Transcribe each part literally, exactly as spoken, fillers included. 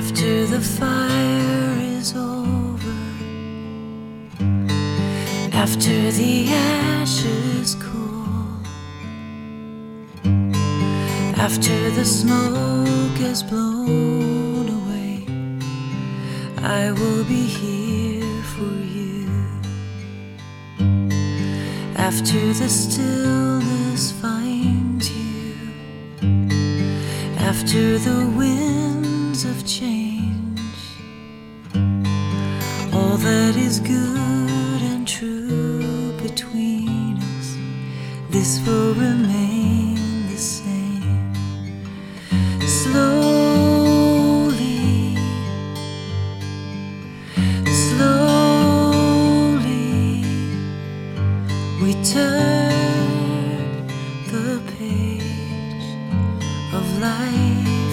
After the fire is over, after the ashes cool, after the smoke has blown away, I will be here for you. After the stillness finds you, after the winds of change, all that is good and true between us, this will remain the same. Slowly, slowly, we turn the page of life.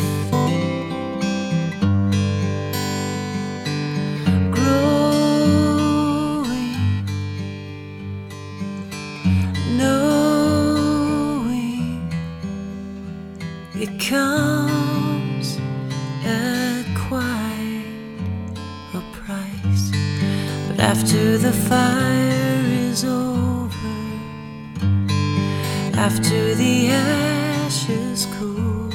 It comes at quite a price, but after the fire is over, after the ashes cool,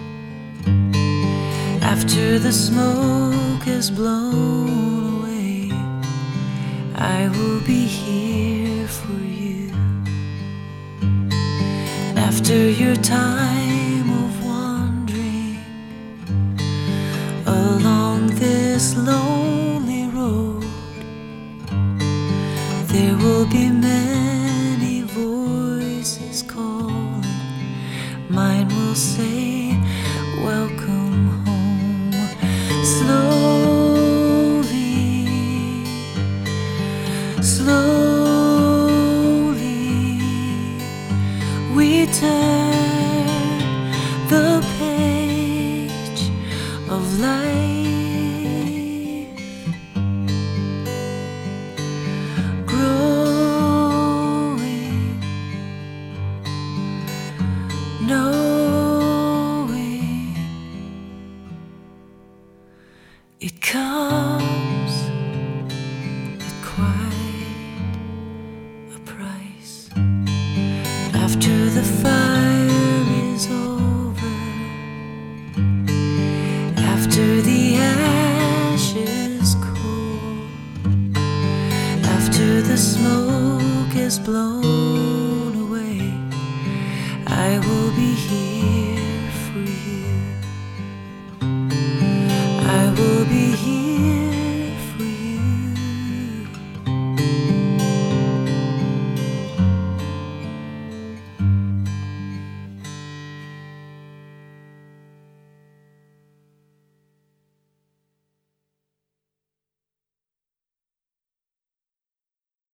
after the smoke has blown away, I will be here for you. And after your time of wandering along this lonely road, there will be many voices calling. Mine will say, welcome home. Slowly, slowly, we turn the page of life. Growing, knowing it comes at quite a price. After the fire is over, after the ashes cool, after the smoke is blown away, I will be here for you.